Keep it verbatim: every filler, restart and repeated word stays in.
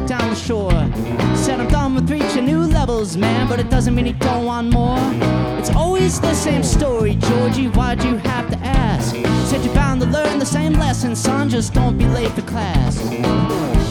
down the shore. Said I'm done with reaching new levels, man, but it doesn't mean you don't want more. It's always the same story, Georgie, why'd you have to ask? Said you're bound to learn the same lesson, son, just don't be late for class.